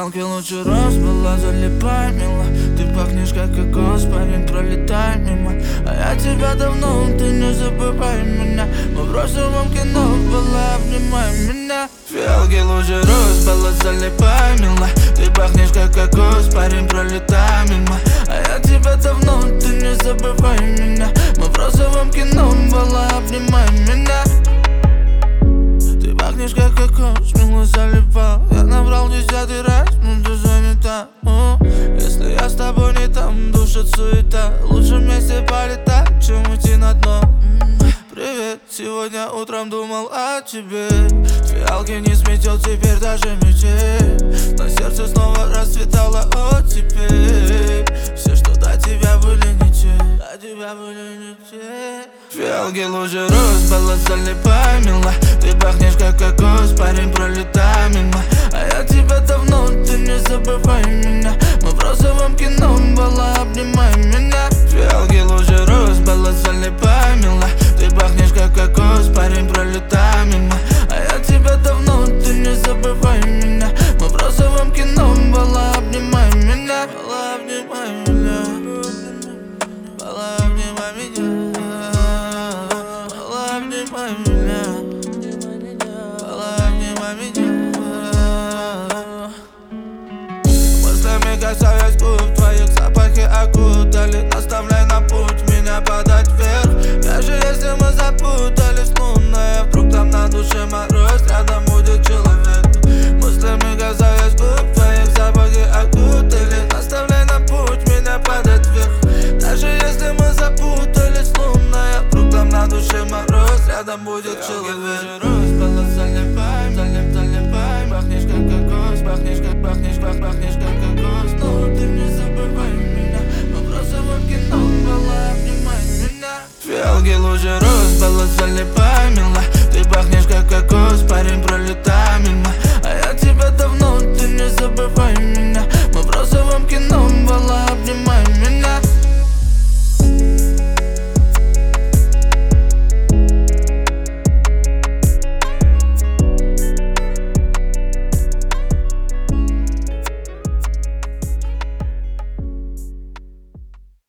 Фиалки лучше роз была, залипай, мила. Ты пахнешь как кокос, парень, пролетай мимо. А я тебя давно, ты не забывай меня. Мы в розовом кино была, обнимай меня. Фиалки лучше роз была, залипай, мила. Ты пахнешь как кокос, парень, пролетай мимо. А я тебя давно, ты не забывай меня. Мы в розовом кино была, обнимай меня. Ты пахнешь как кокос, мило заливал. Я набрал 10-й раз, но ты занята. Если я с тобой не там, душит суета. Лучше вместе полетать, чем уйти на дно. Привет, сегодня утром думал о тебе. Фиалки не сметел теперь даже мечей. На сердце снова расцветала оттепель. Все, что до тебя были не те, до тебя были не те. Фиалки лучше роз, была залипай, мила. Ты пахнешь как кокос, парень, пролетай мимо. А я тебя давно, ты не забывай меня.